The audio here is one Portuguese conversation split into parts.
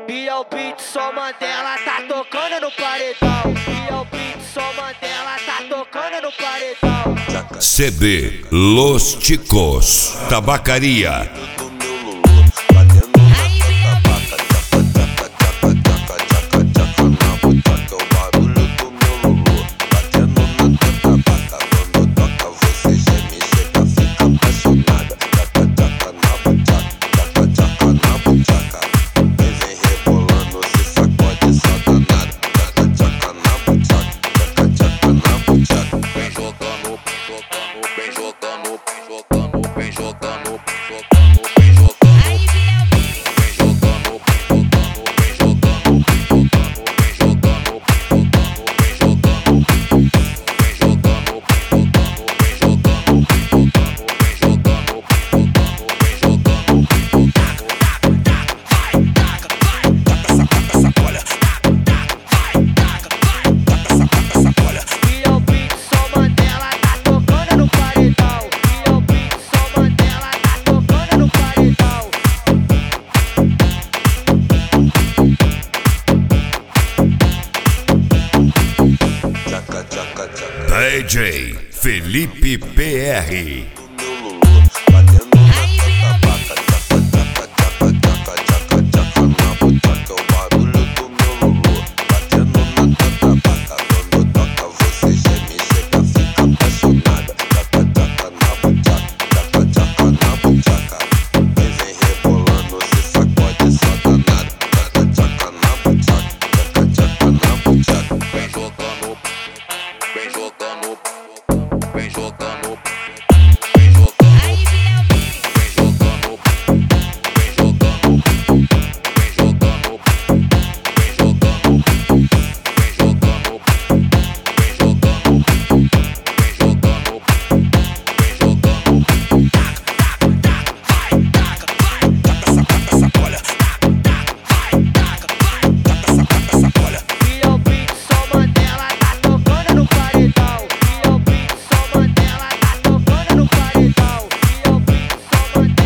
Biel Beat, só Mandela tá tocando no paredão. Biel Beat, só Mandela tá tocando no paredão. CD Los Ticos, Tabacaria. DJ Felipe PR.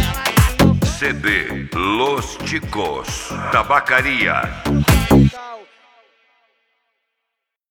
CD Los Ticos, Tabacaria.